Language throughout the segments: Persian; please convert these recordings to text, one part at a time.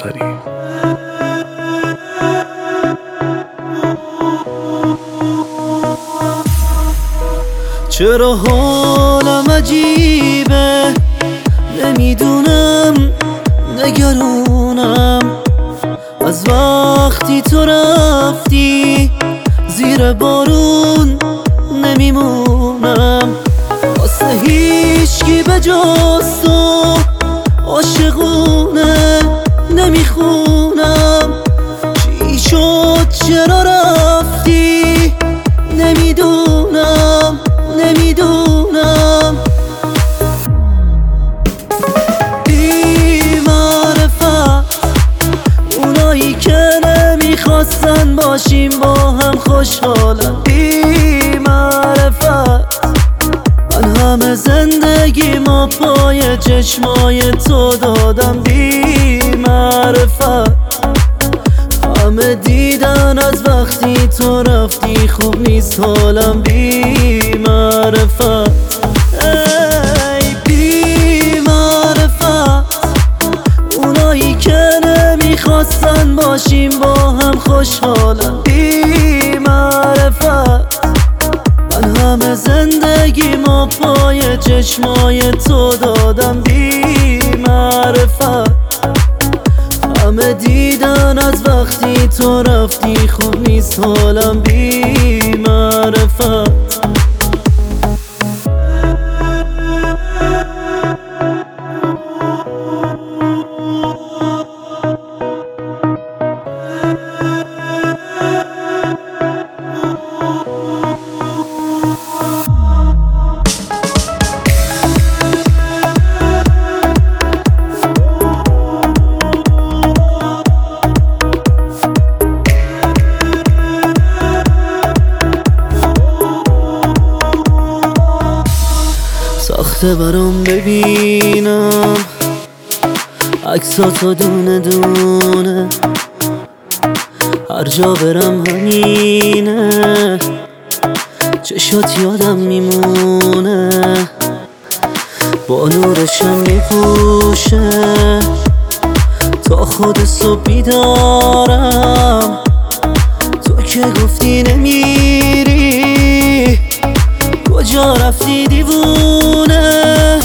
پادیوسری. چرا حالم عجیبه، نمیدونم، نگرونم از وقتی تو رفتی، زیر بارون نمیمونم، واسه هیچکی به جز تو عاشقونه نمیخونم. چی شد چرا رفتی، نمیدونم. بی معرفت اونایی که نمیخواستن باشیم با هم خوشحالم. بی معرفت من همه زندگیمو پای چشمای تو دادم. بی معرفت همه دیدن از وقتی تو رفتی خوب نیست حالم. بی معرفت ای بی معرفت اونایی که نمیخواستن باشیم با هم خوشحالم. بی معرفت من همه زندگیمو پای چشمای تو دادم. بی معرفت همه دیدن از وقتی تو رفتی خوب نیست حالم. بی معرفت ساخته برام ببینم عکساتو دونه دونه، هر جا برم همینه، چشات یادم میمونه، با نورشم میپوشه تا خود صبح بیدارم. تو که گفتی نمیری، کجا رفتی دیوونه؟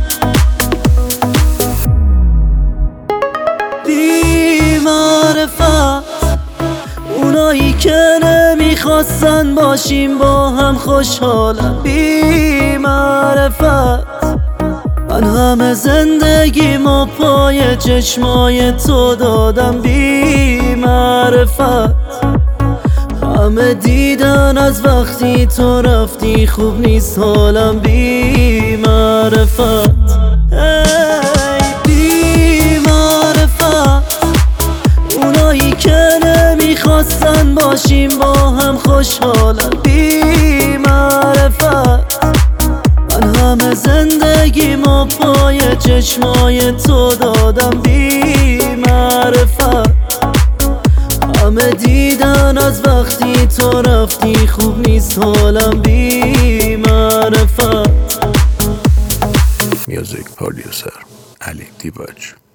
بی معرفت اونایی که نمیخواستن باشیم با هم خوشحالم. بی معرفت من همه زندگیمو پای چشمای تو دادم. بی معرفت همه دیدن از وقتی تو رفتی خوب نیست حالم. بی معرفت ای بی معرفت اونایی که نمیخواستن باشیم با هم خوشحالم. بی معرفت من همه زندگیمو پای چشمای تو دادم. بی معرفت همه دیدن از وقتی تو رفتی خوب نیست حالم. بی معرفت. میوزیک پادیوسر علی دیباج.